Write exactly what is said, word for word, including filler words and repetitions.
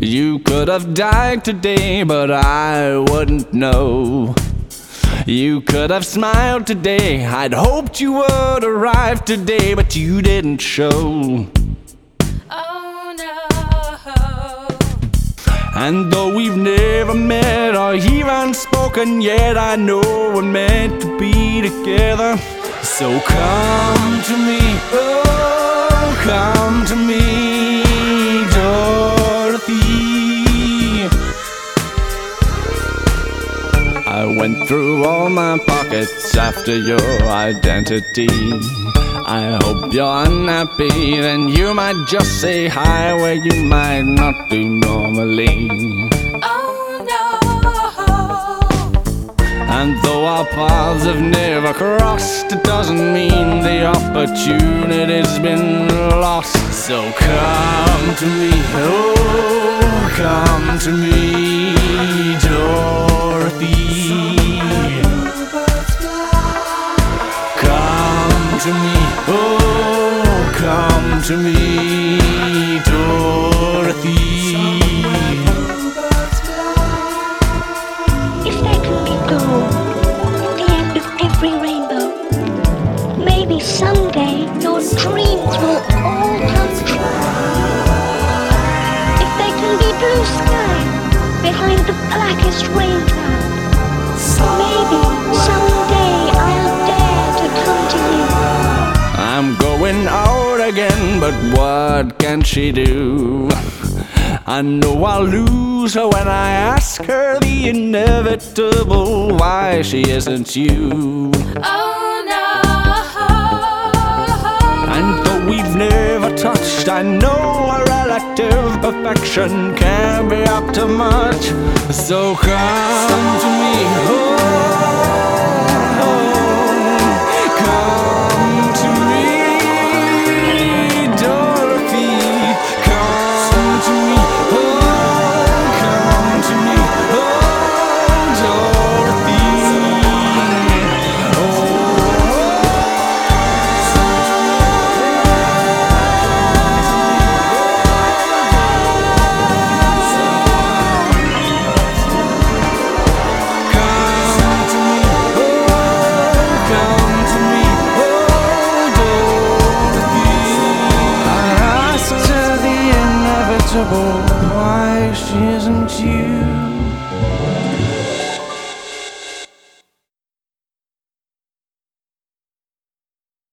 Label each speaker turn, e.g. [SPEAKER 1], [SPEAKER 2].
[SPEAKER 1] You could have died today, but I wouldn't know. You could have smiled today, I'd hoped you would arrive today, but you didn't show.
[SPEAKER 2] Oh no.
[SPEAKER 1] And though we've never met or even spoken yet, I know we're meant to be together. So come to me, oh, come to me, Dorothy. I went through all my pockets after your identity. I hope you're unhappy, then you might just say hi where you might not do normally.
[SPEAKER 2] Oh no.
[SPEAKER 1] And though our paths have never crossed, it doesn't mean the opportunity's been lost. So come to me, oh, come to me, Dorothy. Come to me, oh, come to me, Dorothy.
[SPEAKER 3] If there can be gold at the end of every rainbow, maybe someday your dreams will all come true. If there can be blue sky behind the blackest rain cloud, maybe someday I'll dare to come to you.
[SPEAKER 1] I'm going out again, but what can she do? I know I'll lose her when I ask her the inevitable why she isn't you.
[SPEAKER 2] Oh no.
[SPEAKER 1] And though we've never touched, I know a relative perfection can be up to much. So come to me, oh, come to me, Dorothy. Come to me, oh, come to me, oh, Dorothy. Why she isn't you?